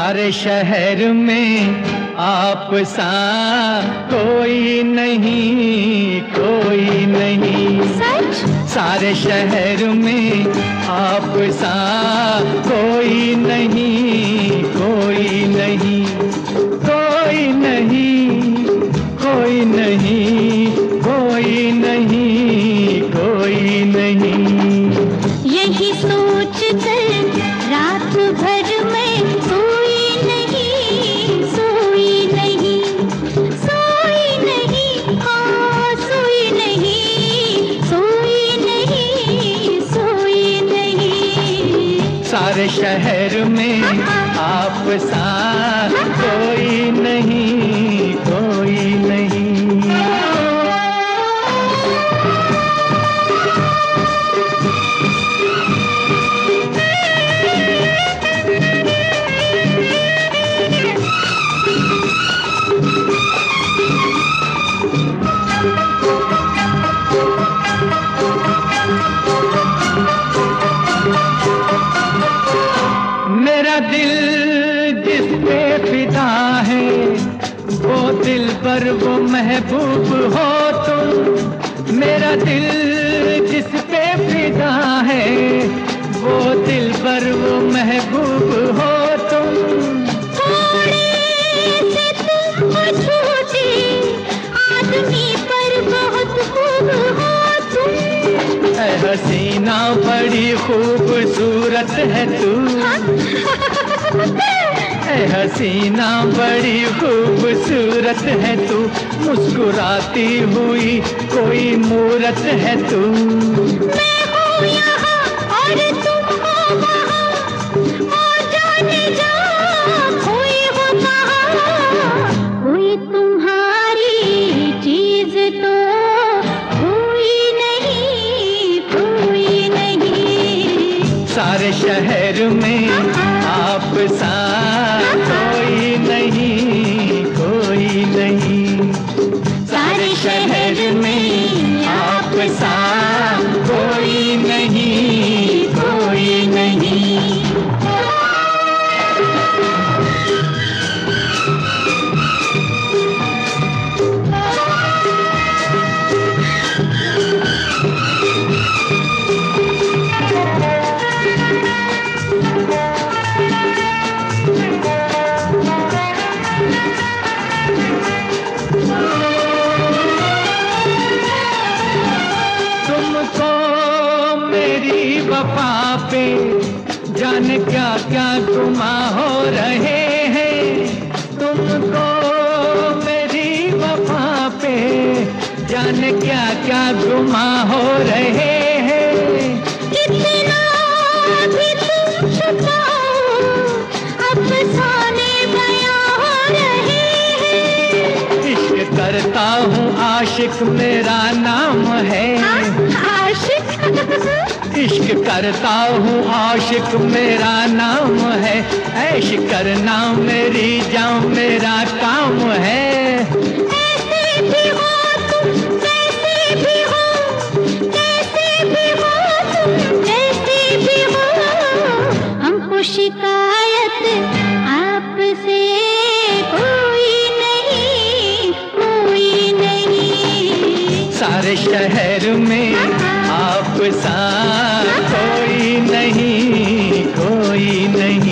सारे शहर में आप सा कोई नहीं, कोई नहीं। सच? सारे शहर में आप सा कोई नहीं, कोई नहीं, कोई नहीं, कोई नहीं, कोई नहीं, कोई नहीं। यही सोच कर रात भर में सोई नहीं, सोई नहीं, सोई नहीं, हाँ सोई नहीं, सोई नहीं, सोई नहीं। सारे शहर में आप सा कोई नहीं, कोई नहीं। मेरा दिल जिस पे फिदा है, वो दिल पर वो महबूब हो तुम। मेरा दिल जिस पे फिदा है, वो दिल पर वो महबूब हो तुम। थोड़े से तुम छोटे आदमी पर बहुत खूब हो तुम। ऐ हसीना बड़ी खूबसूरत है तू। ऐ हसीना बड़ी खूबसूरत है तू, मुस्कुराती हुई कोई मूरत है तू। मैं हूँ यहाँ और तुम हो वहाँ, ओ जाने जा कोई हो कहाँ। कोई तुम्हारी चीज तो कोई नहीं, कोई नहीं। सारे शहर में आप सा कोई नहीं, कोई नहीं। सारे शहर में आप सा कोई नहीं, कोई नहीं। वफा पे जाने क्या क्या गुमा हो रहे हैं। तुमको मेरी वफा पे जाने क्या क्या गुमा हो रहे हैं। कितना भी तुम छुपाओ अफसाने बयां हो रहे हैं। इश्क करता हूँ आशिक मेरा नाम है। आशिक? इश्क करता हूँ आशिक मेरा नाम है। ऐश करना मेरी जान मेरा काम है। ऐसे भी हो तुम, जैसे भी हो, जैसे भी हो तुम, जैसे भी हो। हमको शिकायत आपसे कोई नहीं, कोई नहीं। सारे शहर में आप सा कोई नहीं, कोई नहीं।